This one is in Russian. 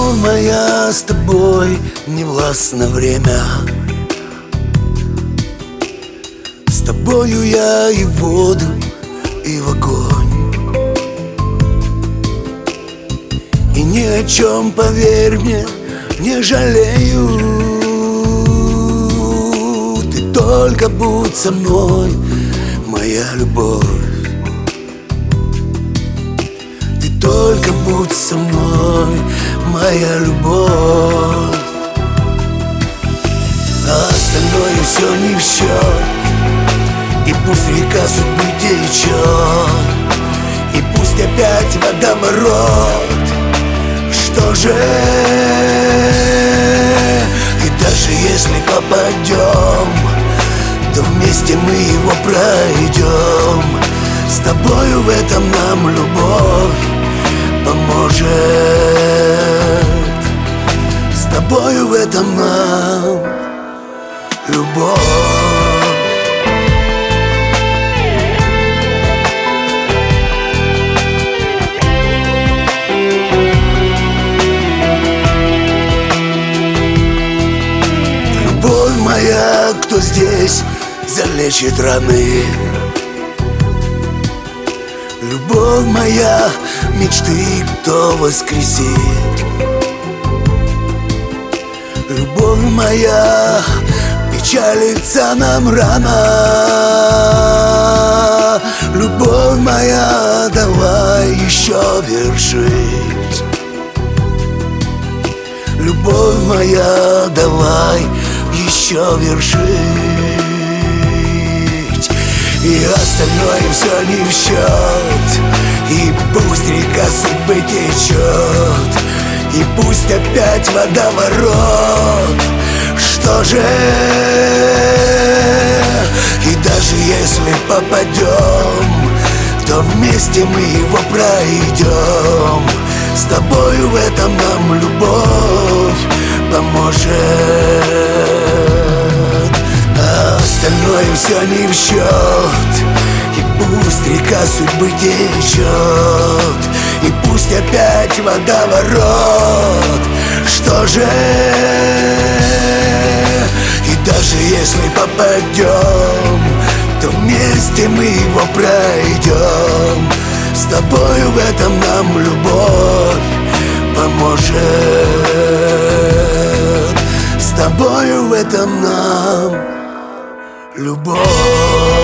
Любовь моя, с тобой не властно время. С тобою я и в воду, и в огонь. И ни о чем, поверь мне, не жалею. Ты только будь со мной, моя любовь. Ты только будь со мной, моя любовь. А остальное все не в счет. И пусть река судьбы течет, и пусть опять водоворот. Что же? И даже если попадем, то вместе мы его пройдем. С тобою в этом нам любовь поможет. С тобою в этом нам любовь. Моя, кто здесь залечит раны. Любовь моя, мечты кто воскресит. Любовь моя, печалится нам рано. Любовь моя, давай еще вершить. Любовь моя, давай еще вершить. И остальное все не в счет. И пусть река судьбы течет, и пусть опять водоворот. Что же? И даже если попадем, то вместе мы его пройдем. С тобою в этом нам любовь поможет. А остальное все не в счет. И пусть река судьбы течет, и пусть опять водоворот. Что же? И даже если попадем, то вместе мы его пройдем. С тобою в этом нам любовь поможет. С тобою в этом нам любовь.